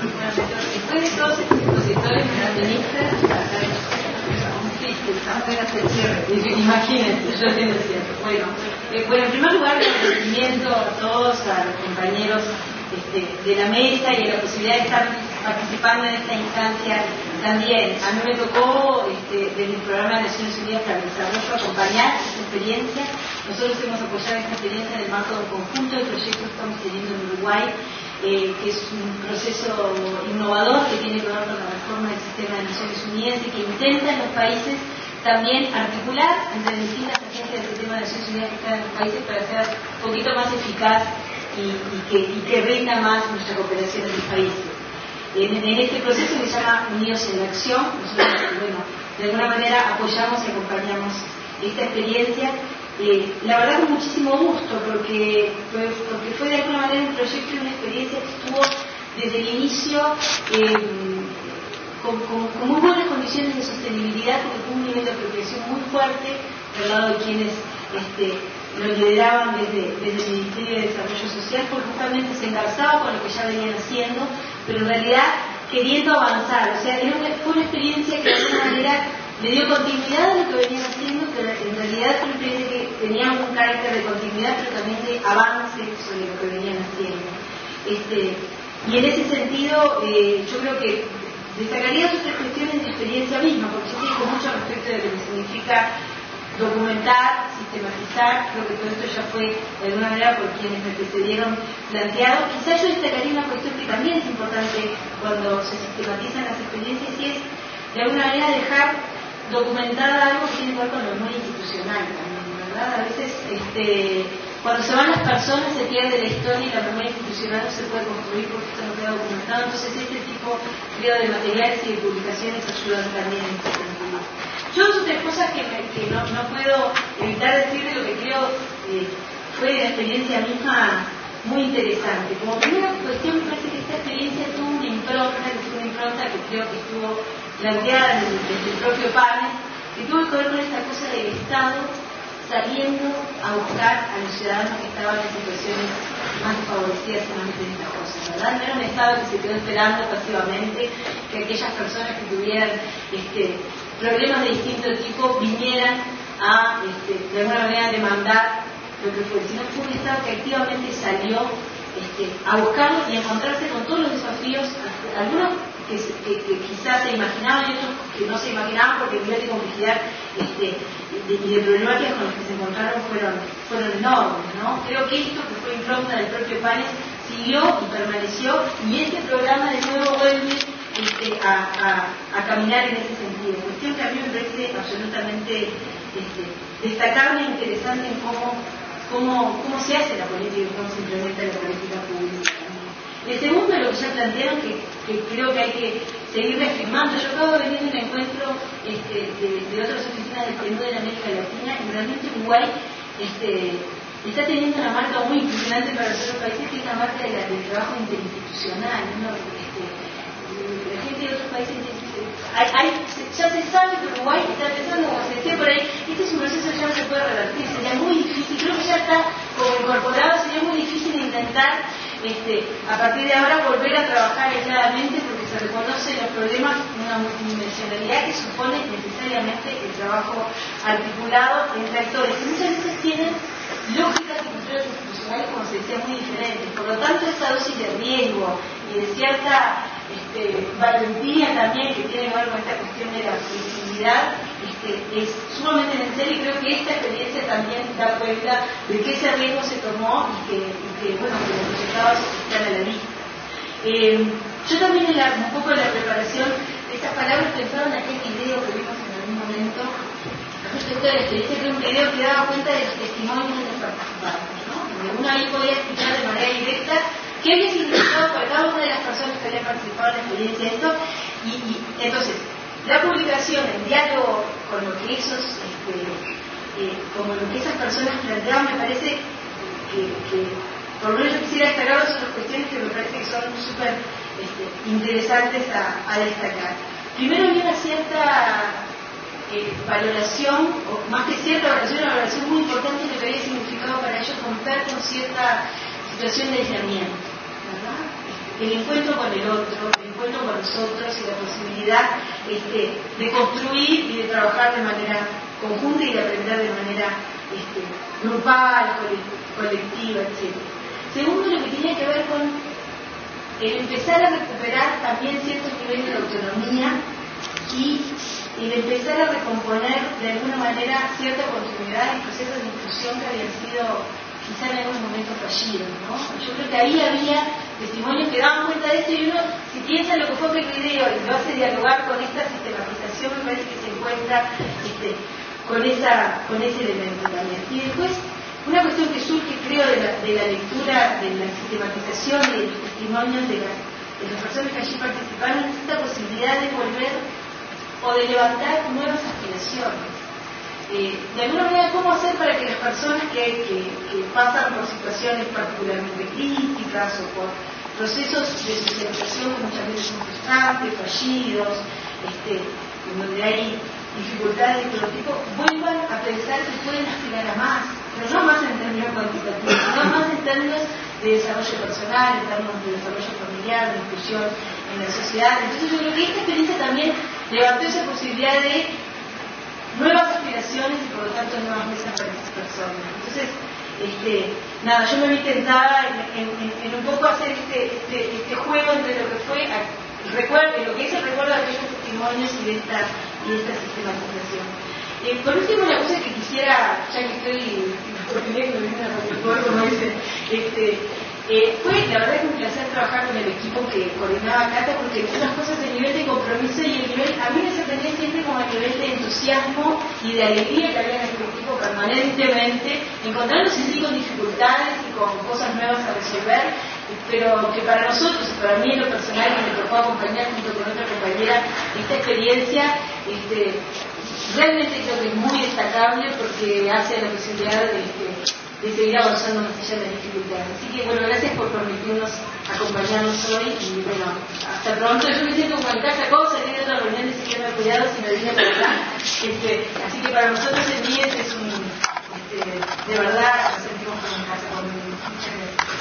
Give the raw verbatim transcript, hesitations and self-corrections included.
Bueno, después de todos estos expositores maratonistas, apenas el cierre, imagínense, yo tengo cierre. Bueno, eh, bueno, en primer lugar, agradecimiento a todos, a los compañeros este, de la mesa y a la posibilidad de estar participando en esta instancia también. A mí me tocó, este, desde el Programa de Naciones Unidas para el Desarrollo, acompañar esta experiencia. Nosotros hemos apoyado esta experiencia en el marco de un conjunto de proyectos que estamos teniendo en Uruguay, eh, que es un proceso innovador que tiene que ver con la reforma del sistema de Naciones Unidas y que intenta en los países también articular entre distintas agencias del sistema de Naciones Unidas que están en los países para hacer un poquito más eficaz y, y, que, y que rinda más nuestra cooperación en los países. En, en este proceso que se llama Unidos en la Acción, nosotros, bueno, de alguna manera apoyamos y acompañamos esta experiencia. Eh, la verdad con muchísimo gusto, porque, porque fue de alguna manera un proyecto y una experiencia que estuvo desde el inicio eh, con, con, con muy buenas condiciones de sostenibilidad, porque fue un nivel de apropiación muy fuerte al lado de quienes este, lo lideraban desde, desde el Ministerio de Desarrollo Social, porque justamente se engarzaba con lo que ya venían haciendo, pero en realidad queriendo avanzar. O sea, era una, fue una experiencia que de alguna manera le dio continuidad a lo que venían haciendo, pero en realidad fue una experiencia que tenía un carácter de continuidad, pero también de avance sobre lo que venían haciendo. Este, y en ese sentido, eh, yo creo que destacaría otras cuestiones de experiencia misma, porque yo tengo mucho respecto de lo que significa documentar, sistematizar. Creo que todo esto ya fue de alguna manera por quienes me precedieron planteado. Quizás yo destacaría una cuestión que también es importante cuando se sistematizan las experiencias, y es de alguna manera dejar documentada algo que tiene que ver con lo muy institucional también, ¿verdad? A veces este, cuando se van las personas se pierde la historia y la memoria institucional no se puede construir porque esto no queda documentado. Entonces este tipo, creo, de materiales y de publicaciones ayudan también en este sentido. Yo dos o tres cosas que, me, que no, no puedo evitar decir de lo que creo eh, fue de la experiencia misma muy interesante. Como primera cuestión, me parece que esta experiencia tuvo una impronta, que fue una impronta que creo que estuvo planteada desde, desde el propio panel, que tuvo que ver con esta cosa del Estado saliendo a buscar a los ciudadanos que estaban en situaciones más desfavorecidas y más desventajosas, ¿verdad? No era un Estado que se quedó esperando pasivamente que aquellas personas que tuvieran este, problemas de distinto tipo vinieran a, este, de alguna manera, demandar lo que fue, sino que fue un Estado que activamente salió este, a buscarlo y a encontrarse con todos los desafíos, algunos que, que, que quizás se imaginaban y otros que no se imaginaban, porque el nivel de complejidad este, y de, de problemáticas con los que se encontraron fueron, fueron enormes, ¿no? Creo que esto, que fue impronta del propio país, siguió y permaneció, y este programa de nuevo vuelve este, a, a, a caminar en ese sentido. Cuestión que a mí me parece absolutamente este, destacable e interesante en cómo, cómo, cómo se hace la política y cómo se implementa la política pública. El segundo, lo que ya plantearon, que, que creo que hay que seguir reafirmando. Yo acabo de venir de un encuentro este, de, de otras oficinas del Perú de la América Latina, y realmente Uruguay este, está teniendo una marca muy impresionante para los otros países, que es la marca de la, del trabajo interinstitucional, ¿no? Este, la gente de otros países dice, hay, hay, ya se sabe que Uruguay está empezando, como se decía por ahí, este es un proceso que ya no se puede revertir, sería muy difícil, creo que ya está como incorporado, sería muy difícil intentar Este, a partir de ahora volver a trabajar aisladamente, porque se reconocen los problemas de una multidimensionalidad que supone necesariamente el trabajo articulado entre actores que muchas veces tienen lógicas y culturas institucionales, como se decía, muy diferentes. Por lo tanto, esta dosis de riesgo y de cierta este, valentía también que tiene que ver con esta cuestión de la flexibilidad este, es sumamente necesaria, y creo que esta experiencia también da cuenta de que ese riesgo se tomó y que, y que bueno, que los resultados están a la vista. Eh, yo también en la, un poco en la preparación de estas palabras pensaba en aquel video que vimos en algún momento respecto de la experiencia, que era un video que daba cuenta de los testimonios de los participantes, ¿no? Donde uno ahí podía escuchar de manera directa qué había significado para cada una de las personas que habían participado en la experiencia esto, y, y entonces la publicación en diálogo con lo que esos este, eh, como lo que esas personas planteaban, me parece que, que por lo menos yo quisiera destacar otras cuestiones que me parece que son súper este, interesantes a, a destacar. Primero, había una cierta eh, valoración, o más que cierta valoración, una valoración muy importante de lo que había significado para ellos romper con cierta situación de aislamiento, ¿verdad? el encuentro con el otro, el encuentro con nosotros y la posibilidad este, de construir y de trabajar de manera conjunta y de aprender de manera este, grupal, colectiva, etcétera. Segundo, lo que tenía que ver con el empezar a recuperar también ciertos niveles de autonomía y el empezar a recomponer de alguna manera cierta continuidad y procesos de inclusión que habían sido quizá en algunos momentos fallidos, ¿no? Yo creo que ahí había testimonios que daban cuenta de esto y uno, si piensa en lo que fue Prevideo y lo hace dialogar con esta sistematización, me parece que se encuentra este, con, esa, con ese elemento también. Y después, una cuestión que surge, creo, de la, de la lectura, de la sistematización y de los testimonios de, la, de las personas que allí participaron, es esta posibilidad de volver o de levantar nuevas aspiraciones. Eh, de alguna manera, ¿cómo hacer para que las personas que, que, que pasan por situaciones particularmente críticas o por procesos de socialización que muchas veces son frustrantes, fallidos, este, en donde hay dificultades de todo tipo, vuelvan a pensar que pueden aspirar a más, pero no más en términos cuantitativos, sino más en términos de desarrollo personal, en términos de desarrollo familiar, de inclusión en la sociedad? Entonces yo creo que esta experiencia también levantó esa posibilidad de nuevas aspiraciones y por lo tanto nuevas mesas para estas personas. Entonces, este, nada, yo me vi tentada en, en, en un poco hacer este, este, este juego entre lo que fue el recuerdo, lo que es el recuerdo de aquellos testimonios y de esta, y de esta sistematización. Eh, por último, una cosa que quisiera, ya que estoy como dicen, este, eh, fue la verdad que un placer trabajar con el equipo que coordinaba Cata, porque unas cosas el nivel de compromiso y el nivel, a mí me sorprendía siempre como el nivel de entusiasmo y de alegría que había en este equipo permanentemente, encontrándose sí con dificultades y con cosas nuevas a resolver, pero que para nosotros y para mí en lo personal, que me tocó acompañar junto con otra compañera esta experiencia, este, realmente creo que es muy destacable porque hace la posibilidad de, de, de seguir avanzando más allá de las dificultades. Así que bueno, gracias por permitirnos acompañarnos hoy y bueno, hasta pronto. Yo me siento como en casa, acabo de salir de otra reunión de sistema de cuidados y me vine por acá. Este, así que para nosotros el día es un, este, de verdad nos sentimos como en casa.